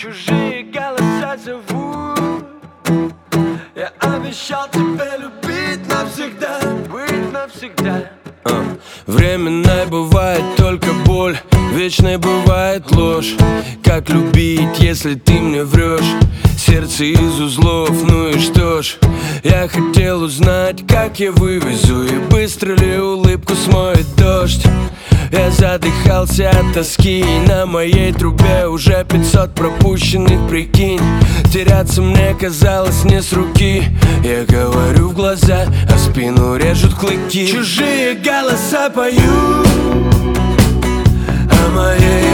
Чужие голоса зовут. Я обещал тебя любить навсегда, быть навсегда. Временной бывает только боль, вечной бывает ложь. Как любить, если ты мне врешь? Сердце из узлов, ну и что ж. Я хотел узнать, как я вывезу, и быстро ли улыбку смоет дождь. Я задыхался от тоски, и на моей трубе уже 500 пропущенных, прикинь. Теряться мне казалось не с руки. Я говорю в глаза, а в спину режут клыки. Чужие голоса поют о моей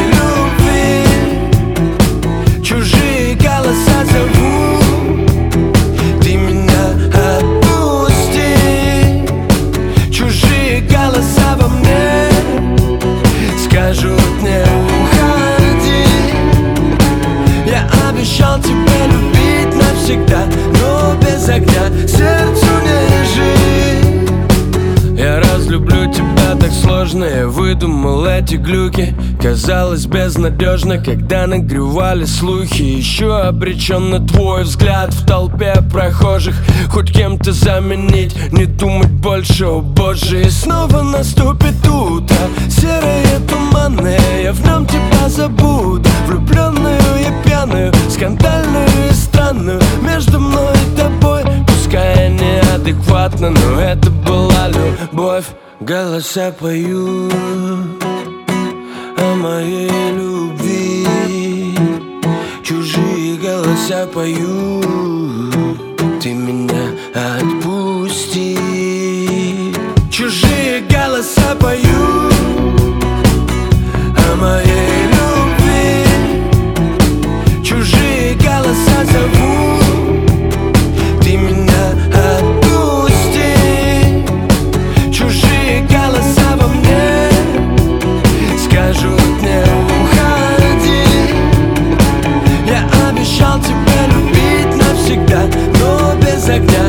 любви. Чужие голоса зовут, ты меня отпусти. Чужие голоса во мне скажут не уходи. Я обещал тебя любить навсегда, но без огня сердцу не жить. Я разлюблю тебя так сложно, я выдумал эти глюки. Казалось безнадежно, когда нагревали слухи. Еще обречен на твой взгляд в толпе прохожих. Хоть кем-то заменить, не думать больше, о боже. И снова наступит утро, серое, туманное. Я в нем тебя забуду, влюбленную и пьяную, скандальную и странную. Между мной и тобой, пускай неадекватно, но это была любовь. Голоса поют о моей любви. Чужие голоса поют, ты меня отпусти. Чужие голоса поют о моей любви. Чужие голоса зовут, ты меня отпусти. Чужие голоса во мне скажут не уходи. Я обещал тебя любить навсегда, но без огня